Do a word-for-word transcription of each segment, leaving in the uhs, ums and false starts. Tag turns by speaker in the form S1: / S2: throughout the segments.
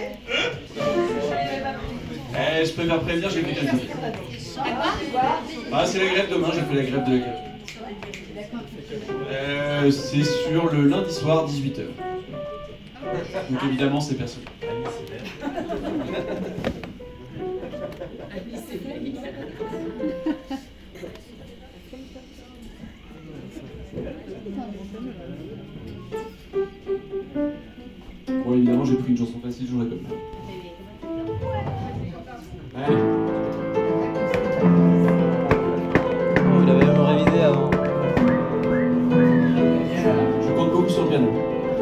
S1: Eh, je préfère prévenir, j'ai fait quelque chose. Ah, c'est la grève demain, j'ai fait la grève de la grève. Euh, c'est sur le lundi soir, dix-huit heures. Donc évidemment, c'est personne. Bon, évidemment, j'ai pris une chanson facile, j'en récolte. Allez.
S2: Oh, il avait même révisé avant.
S1: Je compte beaucoup sur le piano.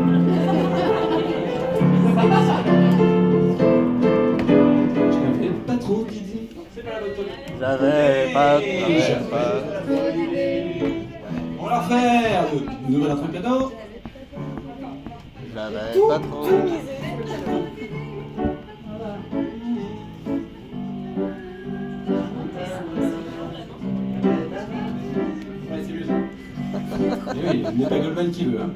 S1: J'avais pas trop d'idées.
S2: J'avais pas,
S1: J'avais
S2: j'avais pas.
S1: On va la refaire. Une nouvelle intro de piano.
S2: J'avais pas trop.
S1: Ouais, c'est mieux ça. Eh oui, il n'est pas Goldman qui veut. Hein.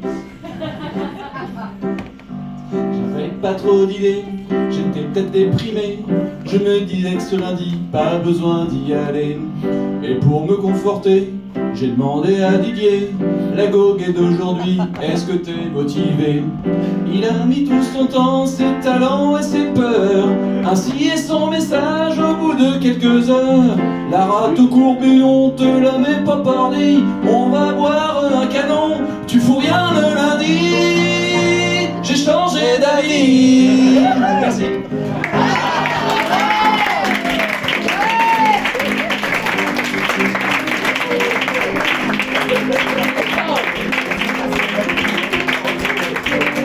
S1: J'avais pas trop d'idées, j'étais peut-être déprimé. Je me disais que ce lundi, pas besoin d'y aller. Et pour me conforter, j'ai demandé à Didier, la goguette d'aujourd'hui, est-ce que t'es motivé? Il a mis tout son temps, ses talents et ses peurs. Ainsi est son message au bout de quelques heures. La rate courbue, on te la met pas parlé. On va boire un canon, tu fous rien le lundi. J'ai changé d'avis. Merci.